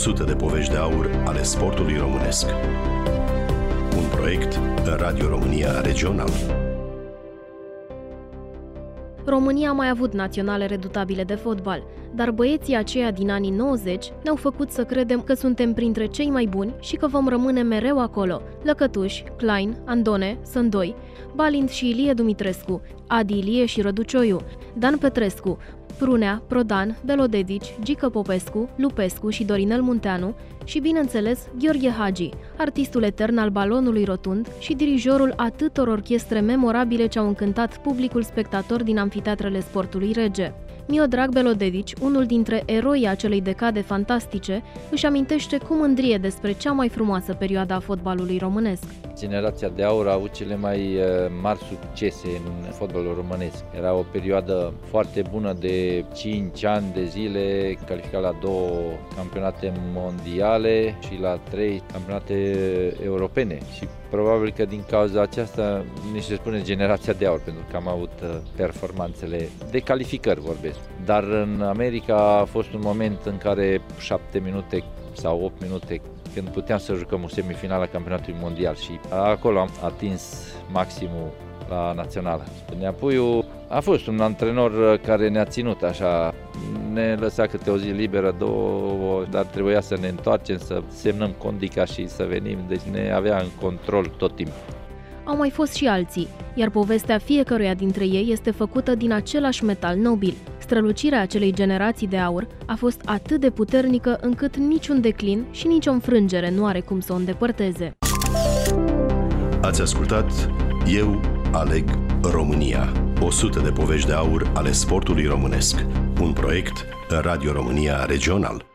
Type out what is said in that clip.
100 de povești de aur ale sportului românesc. Un proiect Radio România Regional. România a mai avut naționale redutabile de fotbal, dar băieții aceia din anii 90 ne-au făcut să credem că suntem printre cei mai buni și că vom rămâne mereu acolo. Lăcătuș, Klein, Andone, Sândoi, Balint și Ilie Dumitrescu, Adi Ilie și Răducioiu, Dan Petrescu, Prunea, Prodan, Belodedici, Gică Popescu, Lupescu și Dorinel Munteanu și, bineînțeles, Gheorghe Hagi, artistul etern al balonului rotund și dirijorul atâtor orchestre memorabile ce au încântat publicul spectator din amfiteatrele sportului rege. Miodrag Belodedici, unul dintre eroii acelei decade fantastice, își amintește cu mândrie despre cea mai frumoasă perioadă a fotbalului românesc. Generația de aur a avut cele mai mari succese în fotbalul românesc. Era o perioadă foarte bună de 5 ani de zile, calificat la 2 campionate mondiale și la 3 campionate europene. Și probabil că din cauza aceasta ni se spune generația de aur, pentru că am avut performanțele de calificări, vorbesc. Dar în America a fost un moment în care 7 minute sau 8 minute când puteam să jucăm o semifinală a campionatului mondial și acolo am atins maximul la națională. Neapuiu a fost un antrenor care ne-a ținut așa, ne lăsa câte o zi liberă, 2, dar trebuia să ne întoarcem, să semnăm condica și să venim, deci ne avea în control tot timpul. Au mai fost și alții, iar povestea fiecăruia dintre ei este făcută din același metal nobil. Strălucirea acelei generații de aur a fost atât de puternică încât niciun declin și nicio înfrângere nu are cum să o îndepărteze. Ați ascultat Eu aleg România. 100 de povești de aur ale sportului românesc. Un proiect Radio România Regional.